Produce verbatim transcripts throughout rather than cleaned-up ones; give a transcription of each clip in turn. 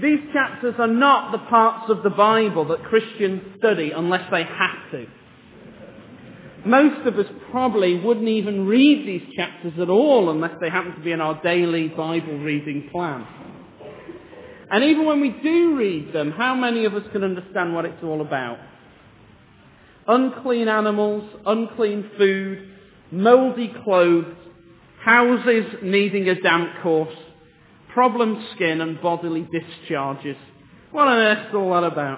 These chapters are not the parts of the Bible that Christians study unless they have to. Most of us probably wouldn't even read these chapters at all unless they happen to be in our daily Bible reading plan. And even when we do read them, how many of us can understand what it's all about? Unclean animals, unclean food, mouldy clothes, houses needing a damp course, problem skin and bodily discharges. What on earth is all that about?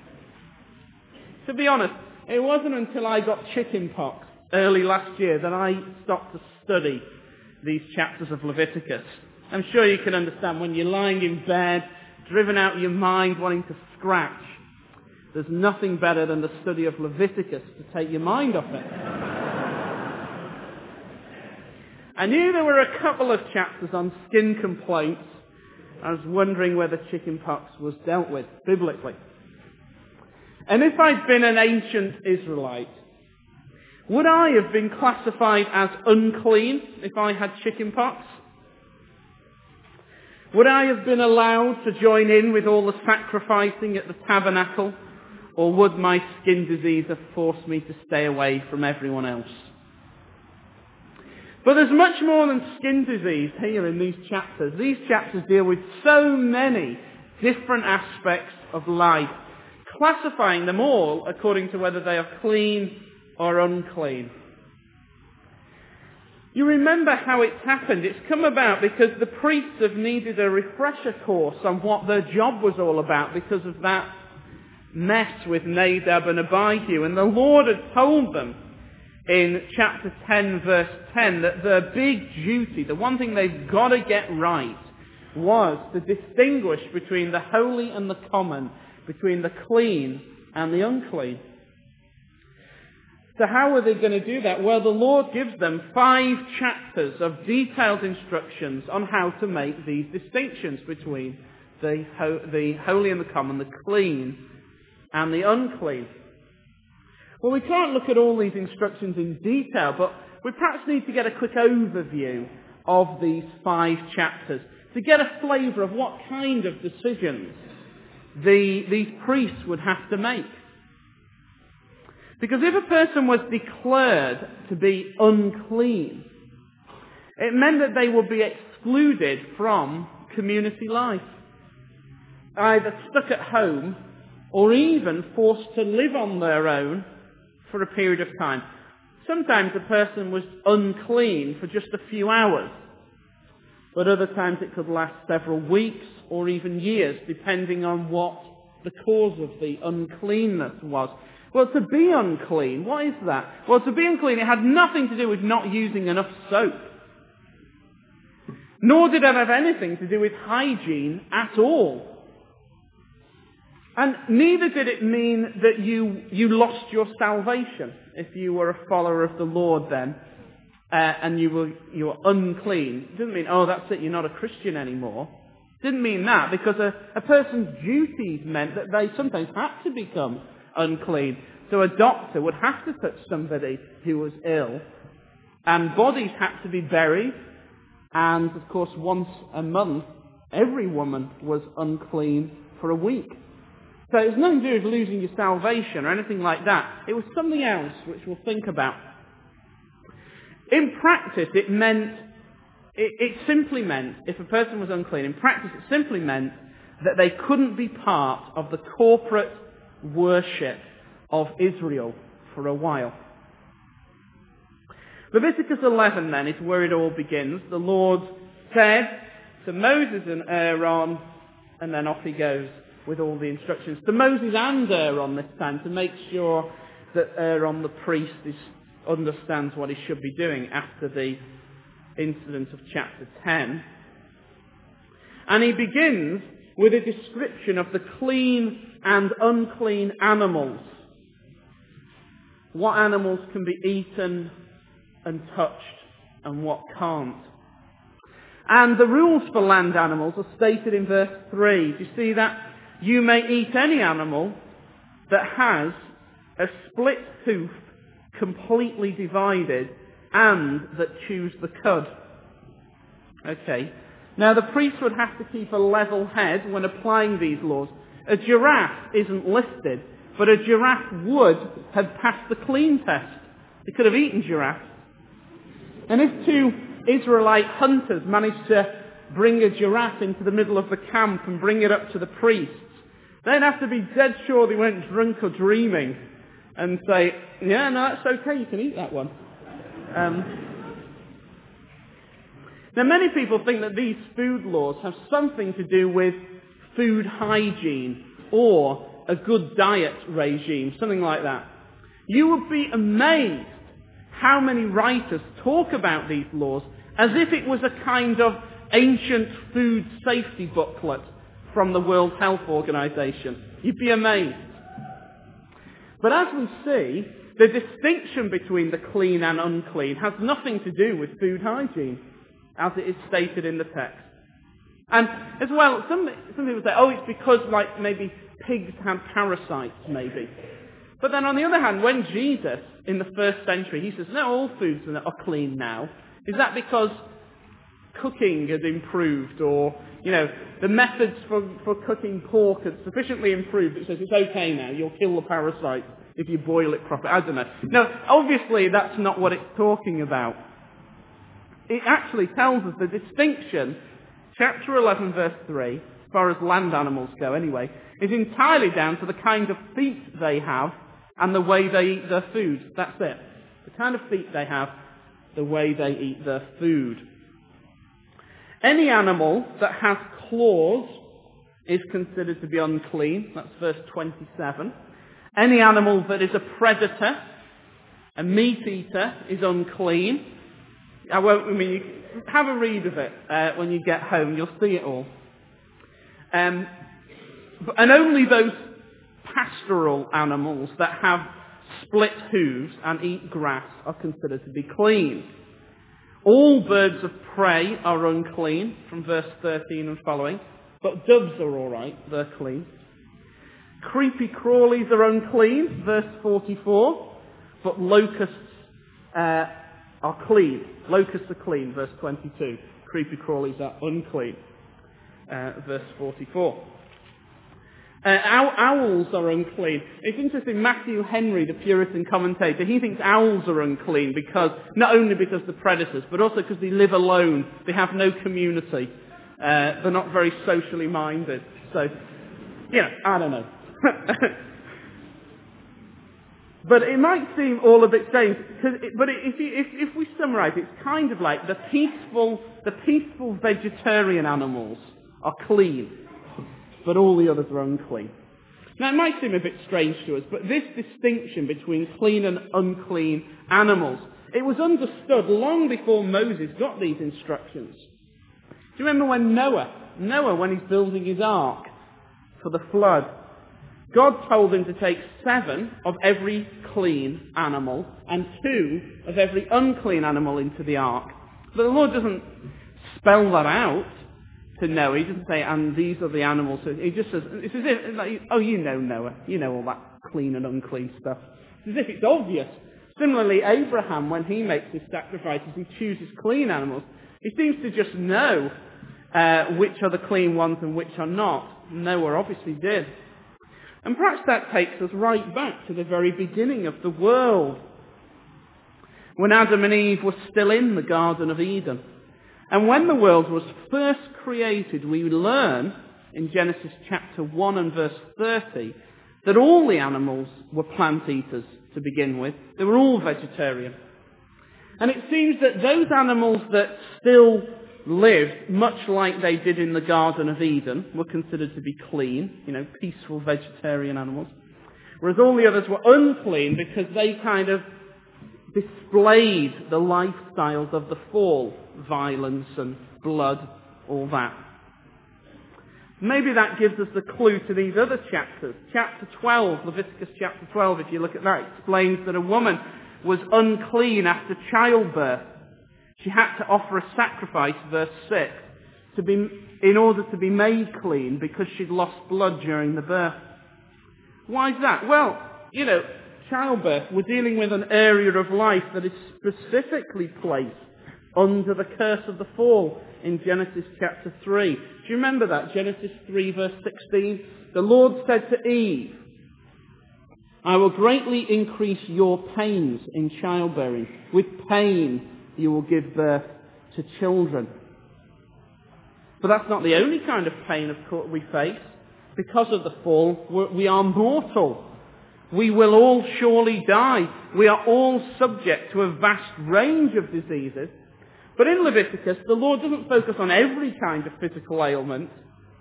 To be honest, it wasn't until I got chicken pox early last year that I stopped to study these chapters of Leviticus. I'm sure you can understand when you're lying in bed, driven out of your mind, wanting to scratch. There's nothing better than the study of Leviticus to take your mind off it. I knew there were a couple of chapters on skin complaints. I was wondering whether chickenpox was dealt with biblically. And if I'd been an ancient Israelite, would I have been classified as unclean if I had chickenpox? Would I have been allowed to join in with all the sacrificing at the tabernacle? Or would my skin disease have forced me to stay away from everyone else? But there's much more than skin disease here in these chapters. These chapters deal with so many different aspects of life, classifying them all according to whether they are clean or unclean. You remember how it's happened. It's come about because the priests have needed a refresher course on what their job was all about because of that mess with Nadab and Abihu. And the Lord had told them in chapter ten, verse ten, that their big duty, the one thing they've got to get right, was to distinguish between the holy and the common, between the clean and the unclean. So how are they going to do that? Well, the Lord gives them five chapters of detailed instructions on how to make these distinctions between the, ho- the holy and the common, the clean and the unclean. Well, we can't look at all these instructions in detail, but we perhaps need to get a quick overview of these five chapters to get a flavour of what kind of decisions the, these priests would have to make. Because if a person was declared to be unclean, it meant that they would be excluded from community life, either stuck at home or even forced to live on their own for a period of time. Sometimes a person was unclean for just a few hours, but other times it could last several weeks or even years, depending on what the cause of the uncleanness was. Well, to be unclean, what is that? Well, to be unclean, it had nothing to do with not using enough soap. Nor did it have anything to do with hygiene at all. And neither did it mean that you, you lost your salvation if you were a follower of the Lord then, uh, and you were, you were unclean. It didn't mean, oh, that's it, you're not a Christian anymore. It didn't mean that, because a, a person's duties meant that they sometimes had to become unclean. So a doctor would have to touch somebody who was ill, and bodies had to be buried, and of course once a month every woman was unclean for a week. So it was nothing to do with losing your salvation or anything like that. It was something else which we'll think about. In practice it meant, it, it simply meant, if a person was unclean, in practice it simply meant that they couldn't be part of the corporate worship of Israel for a while. Leviticus eleven then is where it all begins. The Lord said to Moses and Aaron, and then off he goes with all the instructions. To Moses and Aaron this time, to make sure that Aaron the priest is, understands what he should be doing after the incident of chapter ten. And he begins with a description of the clean and unclean animals. What animals can be eaten and touched and what can't. And the rules for land animals are stated in verse three. Do you see that? You may eat any animal that has a split hoof completely divided and that chews the cud. Okay. Now, the priest would have to keep a level head when applying these laws. A giraffe isn't listed, but a giraffe would have passed the clean test. They could have eaten giraffes. And if two Israelite hunters managed to bring a giraffe into the middle of the camp and bring it up to the priests, they'd have to be dead sure they weren't drunk or dreaming and say, yeah, no, that's okay, you can eat that one. Um, now, many people think that these food laws have something to do with food hygiene or a good diet regime, something like that. You would be amazed how many writers talk about these laws as if it was a kind of ancient food safety booklet from the World Health Organization. You'd be amazed. But as we see, the distinction between the clean and unclean has nothing to do with food hygiene, as it is stated in the text. And as well, some, some people say, oh, it's because, like, maybe pigs have parasites, maybe. But then on the other hand, when Jesus, in the first century, he says, no, all foods are clean now, is that because cooking has improved, or, you know, the methods for, for cooking pork have sufficiently improved, it says it's okay now, you'll kill the parasites if you boil it properly? I don't know. No, obviously that's not what it's talking about. It actually tells us the distinction, chapter eleven, verse three, as far as land animals go anyway, is entirely down to the kind of feet they have and the way they eat their food. That's it. The kind of feet they have, the way they eat their food. Any animal that has claws is considered to be unclean. That's verse twenty-seven. Any animal that is a predator, a meat eater, is unclean. I won't, I mean, you have a read of it uh, when you get home. You'll see it all. Um, but, and only those pastoral animals that have split hooves and eat grass are considered to be clean. All birds of prey are unclean, from verse thirteen and following, but doves are all right, they're clean. Creepy crawlies are unclean, verse forty-four, but locusts uh, are clean. Locusts are clean, verse twenty-two. Creepy crawlies are unclean, uh, verse forty-four. Uh, ow- owls are unclean. It's interesting, Matthew Henry, the Puritan commentator, he thinks owls are unclean because, not only because they're predators, but also because they live alone. They have no community. Uh, they're not very socially minded. So, you know, I don't know. But it might seem all a bit strange, it, but if, you, if, if we summarise, it's kind of like the peaceful, the peaceful vegetarian animals are clean, but all the others are unclean. Now, it might seem a bit strange to us, but this distinction between clean and unclean animals, it was understood long before Moses got these instructions. Do you remember when Noah, Noah, when he's building his ark for the flood, God told him to take seven of every clean animal and two of every unclean animal into the ark. But the Lord doesn't spell that out to Noah. He doesn't say, and these are the animals. He just says, it's as if, like, oh, you know Noah. You know all that clean and unclean stuff. It's as if it's obvious. Similarly, Abraham, when he makes his sacrifices, he chooses clean animals. He seems to just know uh, which are the clean ones and which are not. Noah obviously did. And perhaps that takes us right back to the very beginning of the world, when Adam and Eve were still in the Garden of Eden. And when the world was first created, we learn in Genesis chapter one and verse thirty that all the animals were plant eaters to begin with. They were all vegetarian. And it seems that those animals that still lived much like they did in the Garden of Eden were considered to be clean, you know, peaceful vegetarian animals. Whereas all the others were unclean because they kind of displayed the lifestyles of the fall, violence and blood, all that. Maybe that gives us the clue to these other chapters. Chapter twelve, Leviticus chapter twelve, if you look at that, explains that a woman was unclean after childbirth. She had to offer a sacrifice, verse six, to be, in order to be made clean because she'd lost blood during the birth. Why is that? Well, you know, childbirth, we're dealing with an area of life that is specifically placed under the curse of the fall in Genesis chapter three. Do you remember that? Genesis three verse sixteen. The Lord said to Eve, I will greatly increase your pains in childbearing. With pain you will give birth to children. But that's not the only kind of pain, of course, we face. Because of the fall, we're, we are mortal. We will all surely die. We are all subject to a vast range of diseases. But in Leviticus, the Lord doesn't focus on every kind of physical ailment.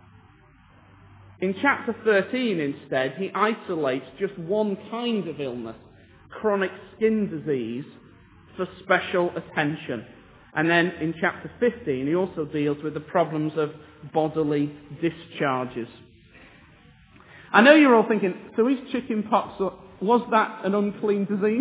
In chapter thirteen, instead, he isolates just one kind of illness, chronic skin disease, for special attention. And then in chapter fifteen, he also deals with the problems of bodily discharges. I know you're all thinking, so is chicken pox, was that an unclean disease?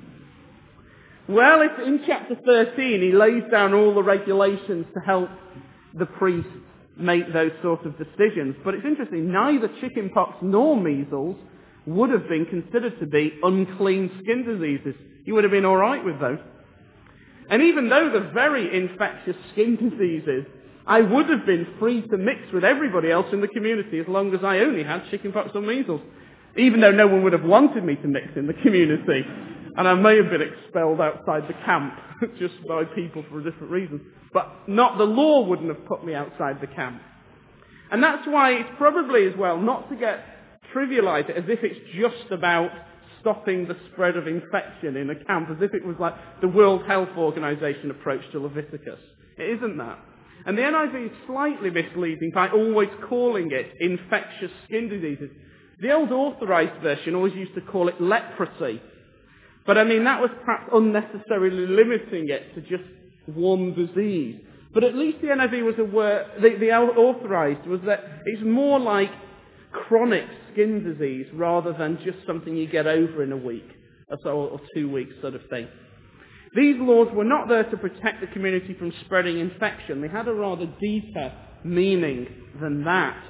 Well, it's in chapter thirteen, he lays down all the regulations to help the priests make those sort of decisions. But it's interesting, neither chickenpox nor measles would have been considered to be unclean skin diseases. You would have been all right with those. And even though they're very infectious skin diseases, I would have been free to mix with everybody else in the community as long as I only had chickenpox or measles. Even though no one would have wanted me to mix in the community. And I may have been expelled outside the camp just by people for different reasons. But not the law wouldn't have put me outside the camp. And that's why it's probably as well not to get trivialized it as if it's just about stopping the spread of infection in a camp, as if it was like the World Health Organization approach to Leviticus. It isn't that. And the N I V is slightly misleading by always calling it infectious skin diseases. The old authorized version always used to call it leprosy. But I mean, that was perhaps unnecessarily limiting it to just one disease. But at least the N I V was aware, the, the authorized was that it's more like chronic skin disease rather than just something you get over in a week or so, or two weeks sort of thing. These laws were not there to protect the community from spreading infection. They had a rather deeper meaning than that.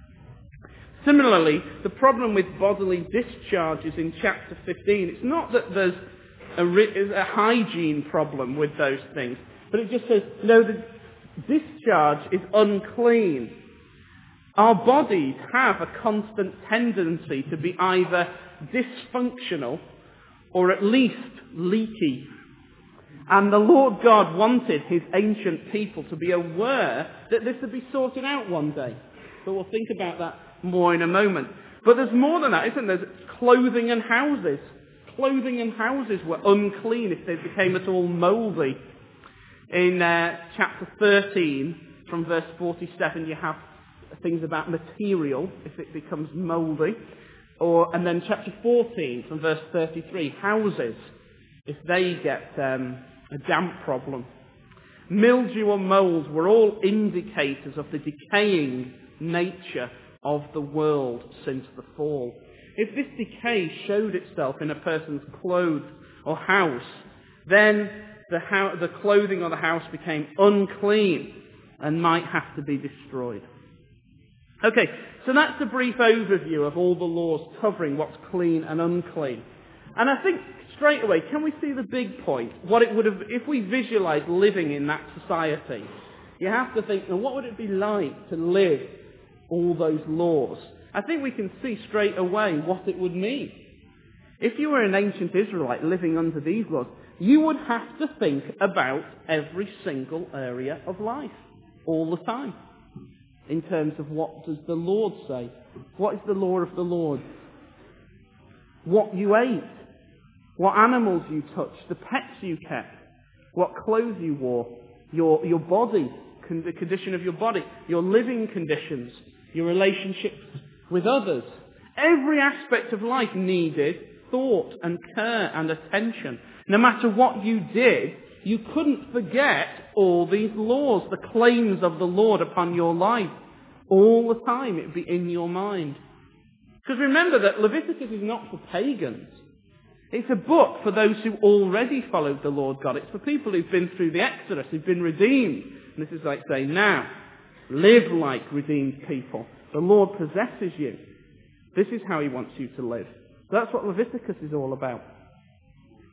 Similarly, the problem with bodily discharges in chapter fifteen, it's not that there's a, a hygiene problem with those things, but it just says, no, the discharge is unclean. Our bodies have a constant tendency to be either dysfunctional or at least leaky. And the Lord God wanted his ancient people to be aware that this would be sorted out one day. But we'll think about that more in a moment. But there's more than that, isn't there? There's clothing and houses. Clothing and houses were unclean if they became at all mouldy. In uh, chapter thirteen, from verse forty-seven, you have things about material, if it becomes mouldy. Or, and then chapter fourteen, from verse thirty-three, houses, if they get um, a damp problem. Mildew or mould were all indicators of the decaying nature of the world since the fall. If this decay showed itself in a person's clothes or house, then the, ho- the clothing or the house became unclean and might have to be destroyed. Okay, so that's a brief overview of all the laws covering what's clean and unclean. And I think straight away, can we see the big point? What it would have, if we visualize living in that society, you have to think, now what would it be like to live all those laws? I think we can see straight away what it would mean. If you were an ancient Israelite living under these laws, you would have to think about every single area of life all the time. In terms of what does the Lord say? What is the law of the Lord? What you ate, what animals you touched, the pets you kept, what clothes you wore, your, your body, con- the condition of your body, your living conditions, your relationships with others. Every aspect of life needed thought and care and attention. No matter what you did, you couldn't forget all these laws, the claims of the Lord upon your life. All the time it would be in your mind. Because remember that Leviticus is not for pagans. It's a book for those who already followed the Lord God. It's for people who've been through the Exodus, who've been redeemed. And this is like saying, now, live like redeemed people. The Lord possesses you. This is how he wants you to live. So that's what Leviticus is all about.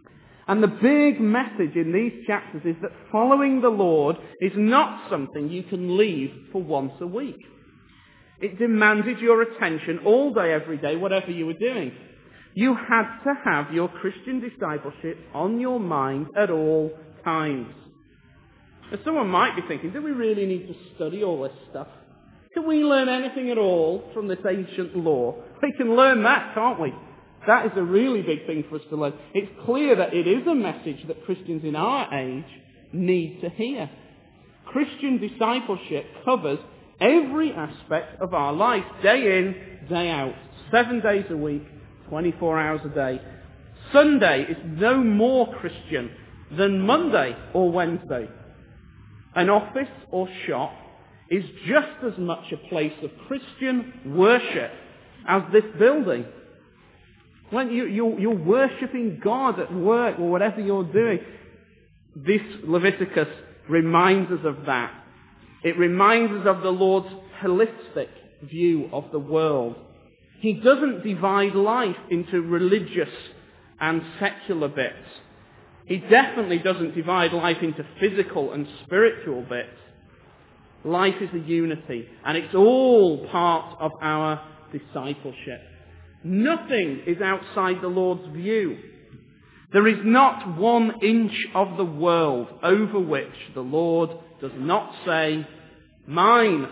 And the big message in these chapters is that following the Lord is not something you can leave for once a week. It demanded your attention all day, every day, whatever you were doing. You had to have your Christian discipleship on your mind at all times. Now, someone might be thinking, do we really need to study all this stuff? Can we learn anything at all from this ancient law? We can learn that, can't we? That is a really big thing for us to learn. It's clear that it is a message that Christians in our age need to hear. Christian discipleship covers every aspect of our life, day in, day out, seven days a week, twenty-four hours a day. Sunday is no more Christian than Monday or Wednesday. An office or shop is just as much a place of Christian worship as this building. When you, you're, you're worshipping God at work or whatever you're doing, this Leviticus reminds us of that. It reminds us of the Lord's holistic view of the world. He doesn't divide life into religious and secular bits. He definitely doesn't divide life into physical and spiritual bits. Life is a unity, and it's all part of our discipleship. Nothing is outside the Lord's view. There is not one inch of the world over which the Lord does not say, mine.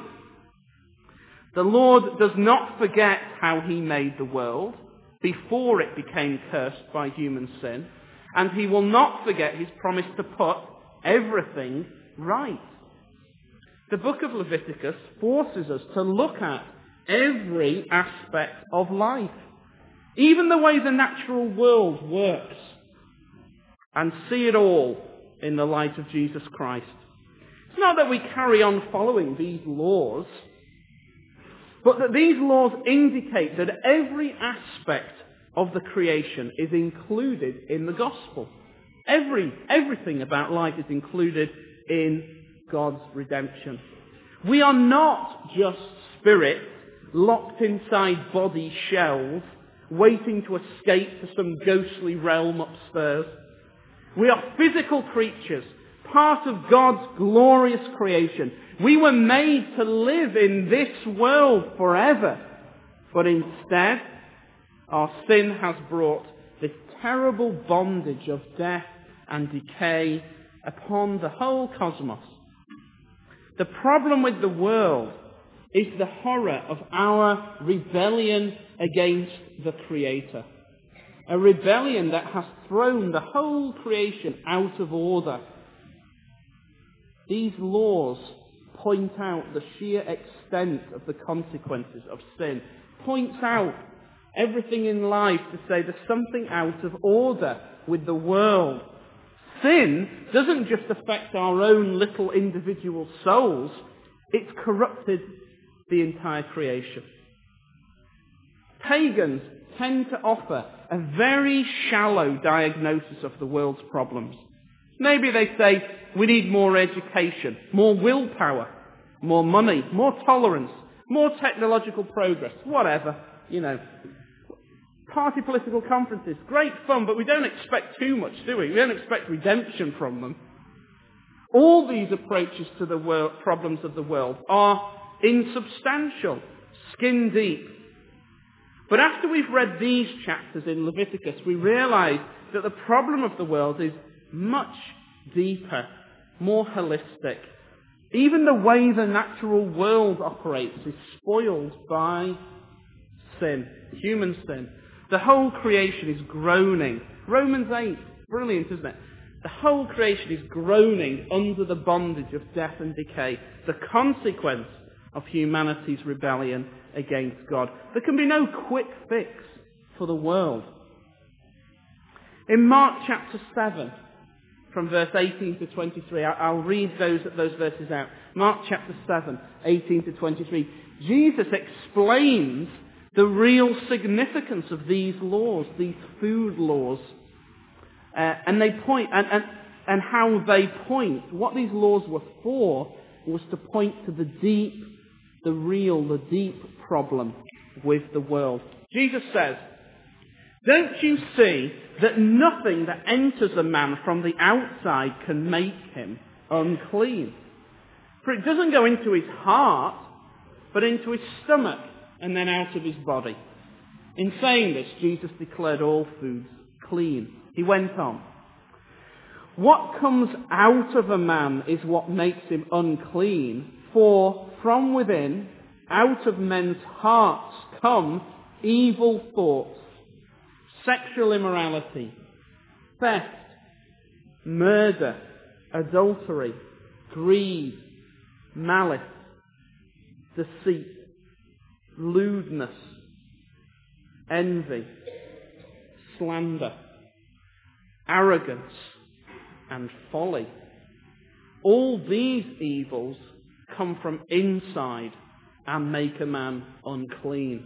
The Lord does not forget how he made the world before it became cursed by human sin, and he will not forget his promise to put everything right. The book of Leviticus forces us to look at every aspect of life, even the way the natural world works, and see it all in the light of Jesus Christ. It's not that we carry on following these laws, but that these laws indicate that every aspect of the creation is included in the gospel. Every, everything about life is included in God's redemption. We are not just spirits locked inside body shells, waiting to escape to some ghostly realm upstairs. We are physical creatures, part of God's glorious creation. We were made to live in this world forever, but instead, our sin has brought this terrible bondage of death and decay upon the whole cosmos. The problem with the world is the horror of our rebellion against the Creator. A rebellion that has thrown the whole creation out of order. These laws point out the sheer extent of the consequences of sin. Points out everything in life to say there's something out of order with the world. Sin doesn't just affect our own little individual souls. It's corrupted the entire creation. Pagans tend to offer a very shallow diagnosis of the world's problems. Maybe they say, we need more education, more willpower, more money, more tolerance, more technological progress, whatever, you know. Party political conferences, great fun, but we don't expect too much, do we? We don't expect redemption from them. All these approaches to the world, problems of the world are insubstantial, skin deep. But after we've read these chapters in Leviticus, we realize that the problem of the world is much deeper, more holistic. Even the way the natural world operates is spoiled by sin, human sin. The whole creation is groaning. Romans eight, brilliant, isn't it? The whole creation is groaning under the bondage of death and decay, the consequence of humanity's rebellion against God. There can be no quick fix for the world. In Mark chapter seven, from verse eighteen to twenty-three, I'll read those, those verses out. Mark chapter seven, eighteen to twenty-three. Jesus explains the real significance of these laws, these food laws. Uh, and they point, and, and, and how they point, what these laws were for was to point to the deep, the real, the deep problem with the world. Jesus says, Don't you see that nothing that enters a man from the outside can make him unclean? For it doesn't go into his heart, but into his stomach and then out of his body. In saying this, Jesus declared all foods clean. He went on. What comes out of a man is what makes him unclean, for from within, out of men's hearts come evil thoughts, sexual immorality, theft, murder, adultery, greed, malice, deceit, lewdness, envy, slander, arrogance, and folly. All these evils come from inside and make a man unclean.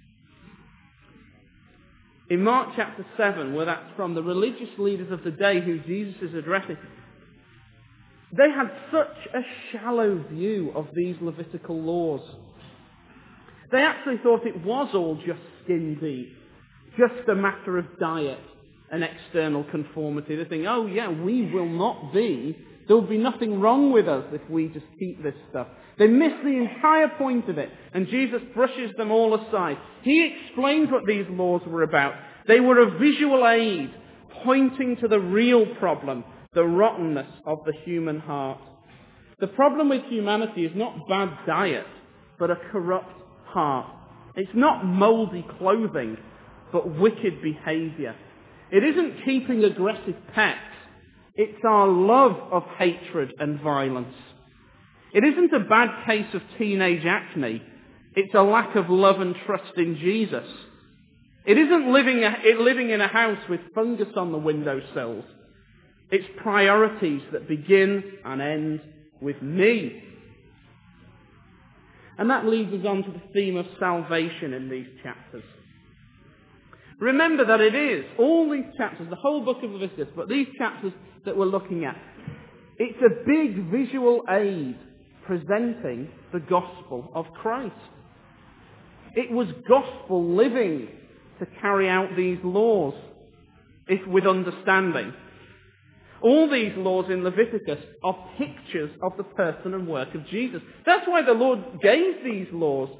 In Mark chapter seven, where that's from, the religious leaders of the day who Jesus is addressing, they had such a shallow view of these Levitical laws. They actually thought it was all just skin deep, just a matter of diet and external conformity. They think, oh yeah, we will not be, there will be nothing wrong with us if we just keep this stuff. They miss the entire point of it, and Jesus brushes them all aside. He explains what these laws were about. They were a visual aid, pointing to the real problem, the rottenness of the human heart. The problem with humanity is not bad diet, but a corrupt heart. It's not mouldy clothing, but wicked behaviour. It isn't keeping aggressive pets. It's our love of hatred and violence. It isn't a bad case of teenage acne. It's a lack of love and trust in Jesus. It isn't living, a, it living in a house with fungus on the windowsills. It's priorities that begin and end with me. And that leads us on to the theme of salvation in these chapters. Remember that it is, all these chapters, the whole book of Leviticus, but these chapters that we're looking at, it's a big visual aid presenting the gospel of Christ. It was gospel living to carry out these laws, if with understanding. All these laws in Leviticus are pictures of the person and work of Jesus. That's why the Lord gave these laws.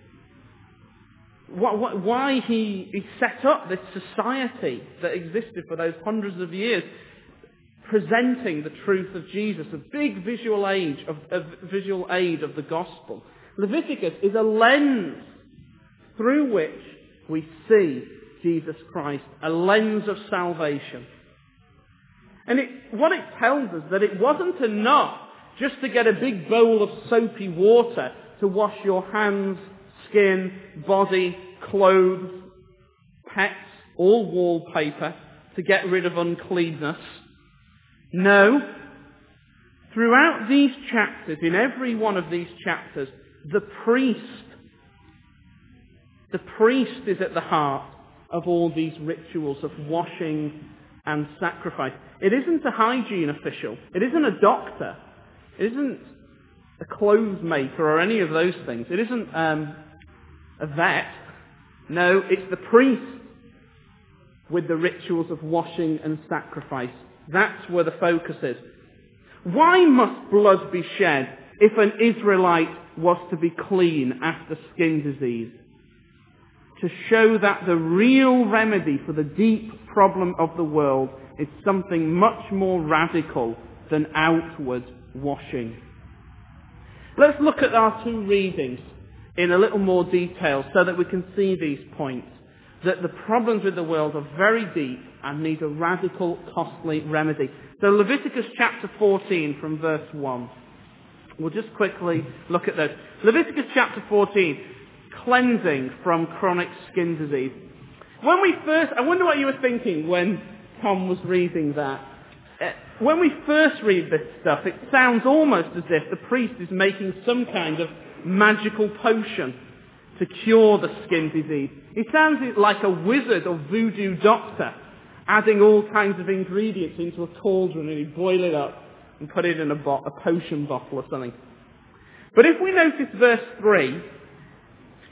Why he, he set up this society that existed for those hundreds of years, presenting the truth of Jesus, a big visual aid of, a visual aid of the gospel. Leviticus is a lens through which we see Jesus Christ, a lens of salvation. And it, what it tells us that it wasn't enough just to get a big bowl of soapy water to wash your hands, skin, body, clothes, pets, all wallpaper to get rid of uncleanness. No. Throughout these chapters, in every one of these chapters, the priest, the priest is at the heart of all these rituals of washing and sacrifice. It isn't a hygiene official. It isn't a doctor. It isn't a clothes maker or any of those things. It isn't um, a vet. No, it's the priest with the rituals of washing and sacrifice. That's where the focus is. Why must blood be shed if an Israelite was to be clean after skin disease? To show that the real remedy for the deep problem of the world is something much more radical than outward washing. Let's look at our two readings in a little more detail so that we can see these points. That the problems with the world are very deep and need a radical, costly remedy. So Leviticus chapter fourteen from verse one. We'll just quickly look at those. Leviticus chapter fourteen, cleansing from chronic skin disease. When we first, I wonder what you were thinking when Tom was reading that. Uh, when we first read this stuff, it sounds almost as if the priest is making some kind of magical potion to cure the skin disease. It sounds like a wizard or voodoo doctor adding all kinds of ingredients into a cauldron and he'd boil it up and put it in a, bo- a potion bottle or something. But if we notice verse three,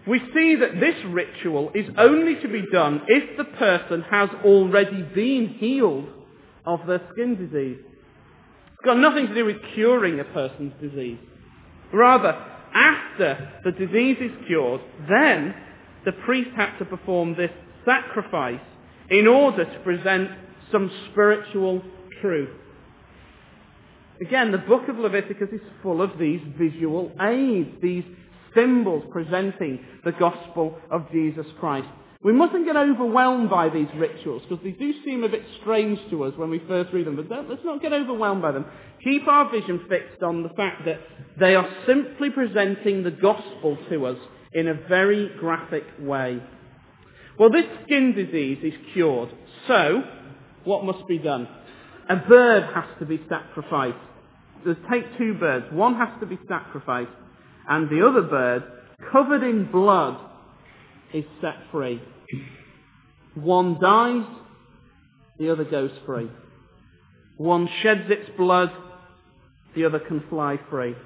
we see that this ritual is only to be done if the person has already been healed of their skin disease. It's got nothing to do with curing a person's disease. Rather, after the disease is cured, then the priest had to perform this sacrifice in order to present some spiritual truth. Again, the book of Leviticus is full of these visual aids, these symbols presenting the gospel of Jesus Christ. We mustn't get overwhelmed by these rituals, because they do seem a bit strange to us when we first read them, but don't, let's not get overwhelmed by them. Keep our vision fixed on the fact that they are simply presenting the gospel to us in a very graphic way. Well, this skin disease is cured, so what must be done? A bird has to be sacrificed. Let's take two birds. One has to be sacrificed, and the other bird, covered in blood, is set free. One dies, the other goes free. One sheds its blood, the other can fly free.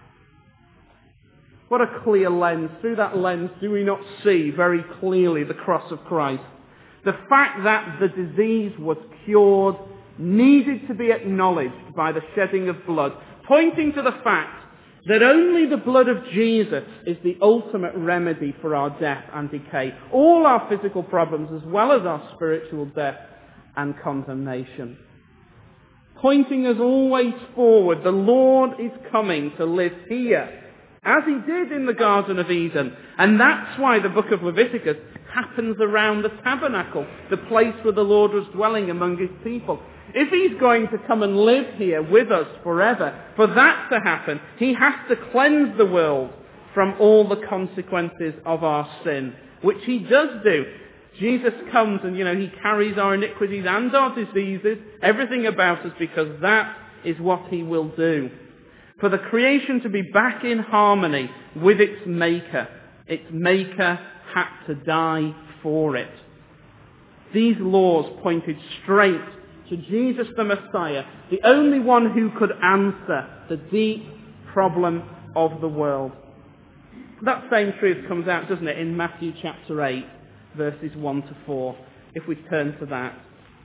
What a clear lens. Through that lens, do we not see very clearly the cross of Christ? The fact that the disease was cured needed to be acknowledged by the shedding of blood, pointing to the fact that only the blood of Jesus is the ultimate remedy for our death and decay, all our physical problems as well as our spiritual death and condemnation. Pointing us always forward, the Lord is coming to live here, as he did in the Garden of Eden. And that's why the book of Leviticus happens around the tabernacle, the place where the Lord was dwelling among his people. If he's going to come and live here with us forever, for that to happen, he has to cleanse the world from all the consequences of our sin, which he does do. Jesus comes and, you know, he carries our iniquities and our diseases, everything about us, because that is what he will do. For the creation to be back in harmony with its maker, its maker had to die for it. These laws pointed straight to Jesus the Messiah, the only one who could answer the deep problem of the world. That same truth comes out, doesn't it, in Matthew chapter eight, verses one to four, if we turn to that.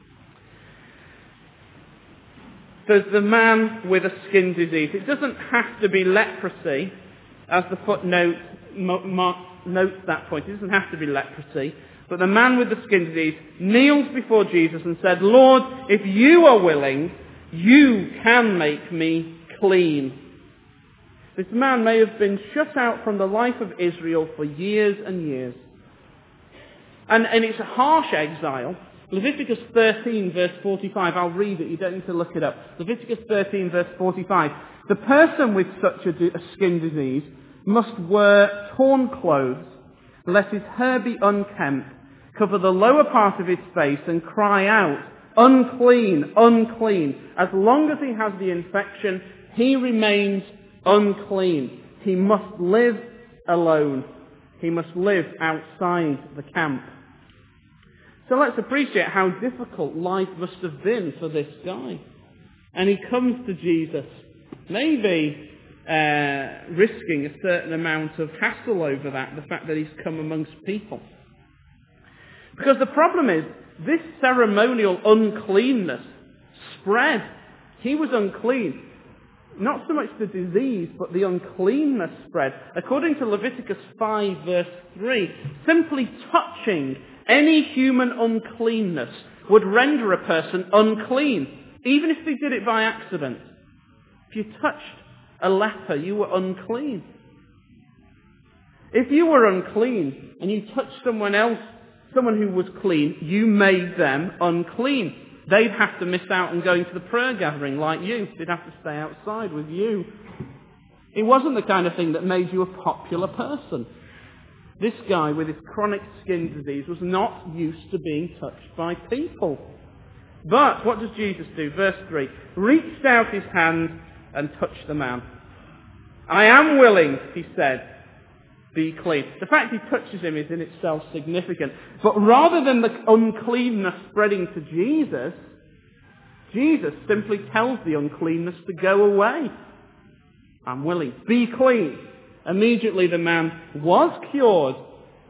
There's the man with a skin disease. It doesn't have to be leprosy, as the footnote notes that point. It doesn't have to be leprosy. But the man with the skin disease kneels before Jesus and said, "Lord, if you are willing, you can make me clean." This man may have been shut out from the life of Israel for years and years. And, and it's a harsh exile. Leviticus thirteen, verse forty-five, I'll read it, you don't need to look it up. Leviticus thirteen, verse forty-five. The person with such a, a skin disease must wear torn clothes, let his hair be unkempt, cover the lower part of his face, and cry out, "Unclean, unclean." As long as he has the infection, he remains unclean. He must live alone. He must live outside the camp. So let's appreciate how difficult life must have been for this guy. And he comes to Jesus, maybe uh, risking a certain amount of hassle over that, the fact that he's come amongst people. Because the problem is, this ceremonial uncleanness spread. He was unclean. Not so much the disease, but the uncleanness spread. According to Leviticus five, verse three, simply touching any human uncleanness would render a person unclean, even if they did it by accident. If you touched a leper, you were unclean. If you were unclean and you touched someone else, someone who was clean, you made them unclean. They'd have to miss out on going to the prayer gathering like you. They'd have to stay outside with you. It wasn't the kind of thing that made you a popular person. This guy with his chronic skin disease was not used to being touched by people. But what does Jesus do? Verse three. Reached out his hand and touched the man. "I am willing," he said, "be clean." The fact he touches him is in itself significant. But rather than the uncleanness spreading to Jesus, Jesus simply tells the uncleanness to go away. "I'm willing. Be clean." Immediately the man was cured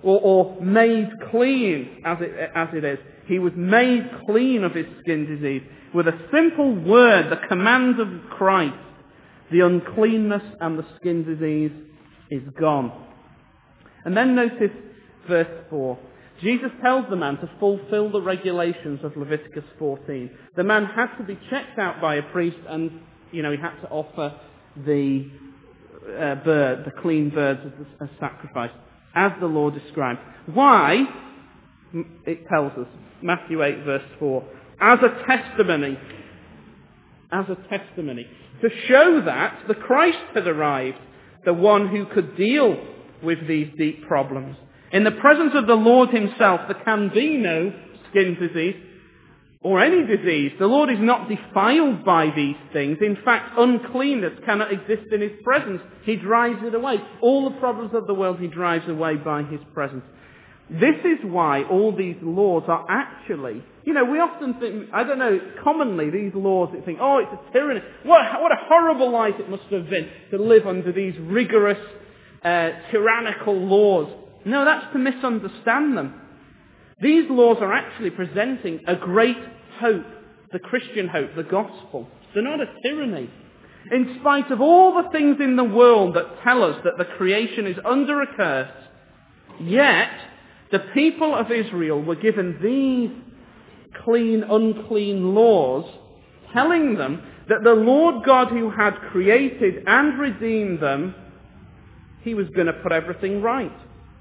or, or made clean, as it, as it is. He was made clean of his skin disease. With a simple word, the command of Christ, the uncleanness and the skin disease is gone. And then notice verse four. Jesus tells the man to fulfill the regulations of Leviticus fourteen. The man had to be checked out by a priest, and, you know, he had to offer the uh, bird, the clean birds as a sacrifice, as the law described. Why? It tells us, Matthew eight verse four, as a testimony, as a testimony, to show that the Christ had arrived, the one who could deal with these deep problems. In the presence of the Lord himself, there can be no skin disease or any disease. The Lord is not defiled by these things. In fact, uncleanness cannot exist in his presence. He drives it away. All the problems of the world he drives away by his presence. This is why all these laws are actually, you know, we often think, I don't know, commonly these laws, we think, oh, it's a tyranny. What, what a horrible life it must have been to live under these rigorous, uh, tyrannical laws. No, that's to misunderstand them. These laws are actually presenting a great hope, the Christian hope, the gospel. They're not a tyranny. In spite of all the things in the world that tell us that the creation is under a curse, yet the people of Israel were given these clean, unclean laws, telling them that the Lord God who had created and redeemed them, he was going to put everything right.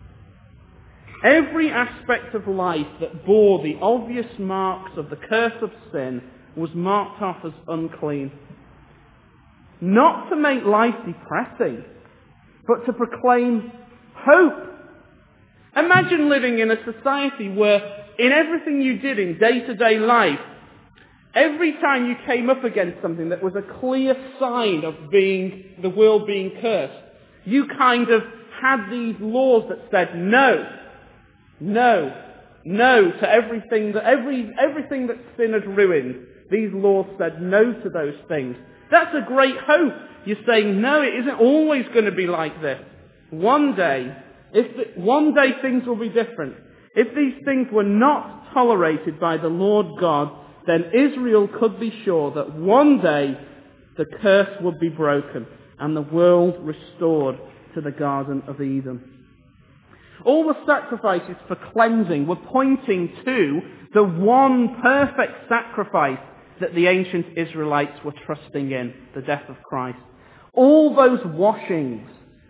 Every aspect of life that bore the obvious marks of the curse of sin was marked off as unclean. Not to make life depressing, but to proclaim hope. Imagine living in a society where in everything you did in day-to-day life, every time you came up against something that was a clear sign of being, the world being cursed, you kind of had these laws that said no. No, no to everything that every everything that sin had ruined. These laws said no to those things. That's a great hope. You're saying no, it isn't always going to be like this. One day, if the, one day things will be different. If these things were not tolerated by the Lord God, then Israel could be sure that one day the curse would be broken and the world restored to the Garden of Eden. All the sacrifices for cleansing were pointing to the one perfect sacrifice that the ancient Israelites were trusting in, the death of Christ. All those washings,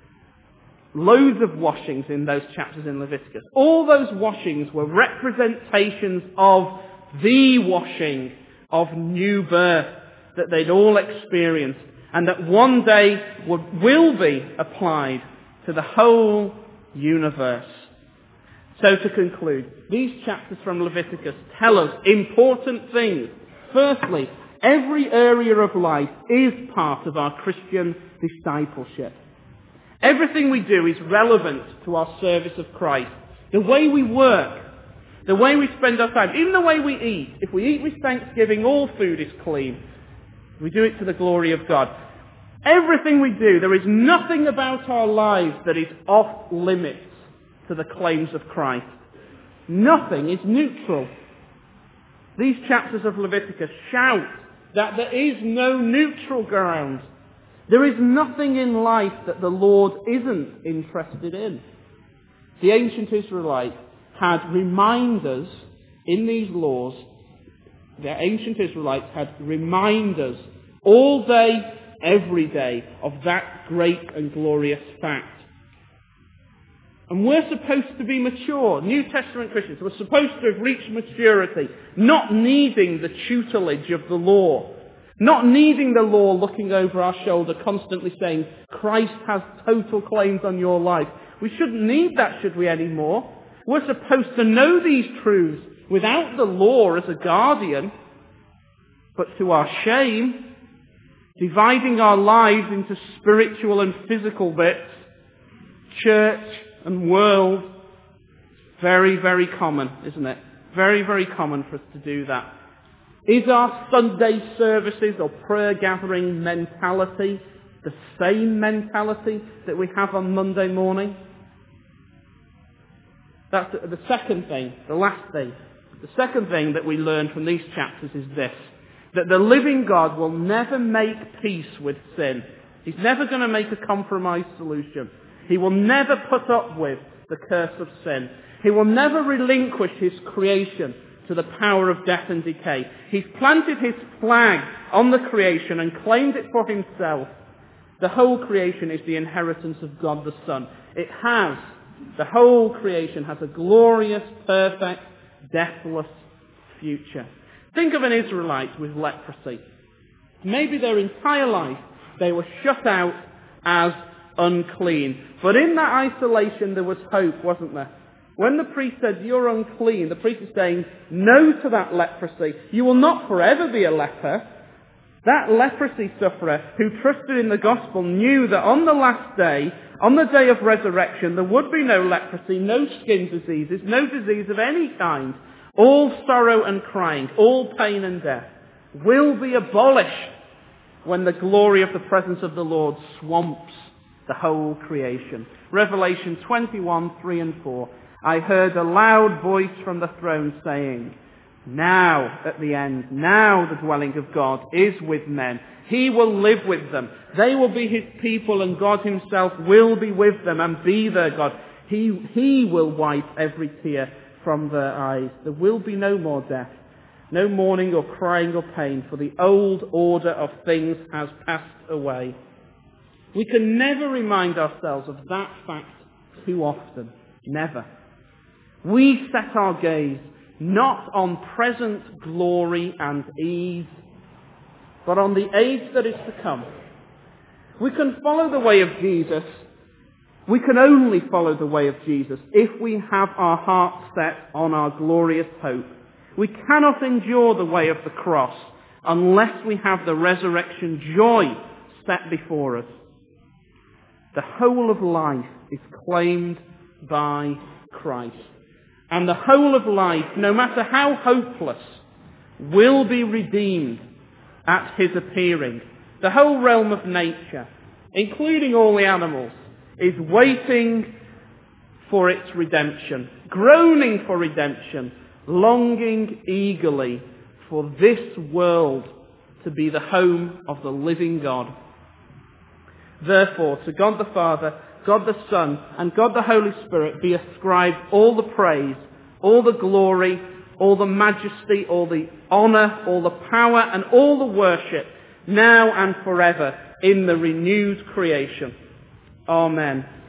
loads of washings in those chapters in Leviticus, all those washings were representations of the washing of new birth that they'd all experienced and that one day would, will be applied to the whole universe. So to conclude, these chapters from Leviticus tell us important things. Firstly, every area of life is part of our Christian discipleship. Everything we do is relevant to our service of Christ. The way we work, the way we spend our time, even the way we eat. If we eat with thanksgiving, all food is clean. We do it to the glory of God. Everything we do, there is nothing about our lives that is off limits to the claims of Christ. Nothing is neutral. These chapters of Leviticus shout that there is no neutral ground. There is nothing in life that the Lord isn't interested in. The ancient Israelites had reminders in these laws. The ancient Israelites had reminders all day, every day, of that great and glorious fact. And we're supposed to be mature. New Testament Christians, we're supposed to have reached maturity, not needing the tutelage of the law, not needing the law looking over our shoulder, constantly saying, Christ has total claims on your life. We shouldn't need that, should we, anymore? We're supposed to know these truths without the law as a guardian, but to our shame, dividing our lives into spiritual and physical bits, church and world. Very, very common, isn't it? Very, very common for us to do that. Is our Sunday services or prayer gathering mentality the same mentality that we have on Monday morning? That's the second thing, the last thing. The second thing that we learn from these chapters is this, that the living God will never make peace with sin. He's never going to make a compromise solution. He will never put up with the curse of sin. He will never relinquish his creation to the power of death and decay. He's planted his flag on the creation and claimed it for himself. The whole creation is the inheritance of God the Son. It has, the whole creation has a glorious, perfect, deathless future. Think of an Israelite with leprosy. Maybe their entire life they were shut out as unclean. But in that isolation there was hope, wasn't there? When the priest said, you're unclean, the priest is saying no to that leprosy. You will not forever be a leper. That leprosy sufferer who trusted in the gospel knew that on the last day, on the day of resurrection, there would be no leprosy, no skin diseases, no disease of any kind. All sorrow and crying, all pain and death will be abolished when the glory of the presence of the Lord swamps the whole creation. Revelation twenty-one, three and four. I heard a loud voice from the throne saying, now, at the end, now the dwelling of God is with men. He will live with them. They will be his people, and God himself will be with them and be their God. He, he will wipe every tear from their eyes. There will be no more death, no mourning or crying or pain, for the old order of things has passed away. We can never remind ourselves of that fact too often. Never. We set our gaze not on present glory and ease, but on the age that is to come. We can follow the way of Jesus. We can only follow the way of Jesus if we have our hearts set on our glorious hope. We cannot endure the way of the cross unless we have the resurrection joy set before us. The whole of life is claimed by Christ. And the whole of life, no matter how hopeless, will be redeemed at his appearing. The whole realm of nature, including all the animals, is waiting for its redemption, groaning for redemption, longing eagerly for this world to be the home of the living God. Therefore, to God the Father, God the Son, and God the Holy Spirit be ascribed all the praise, all the glory, all the majesty, all the honour, all the power, and all the worship, now and forever, in the renewed creation. Amen.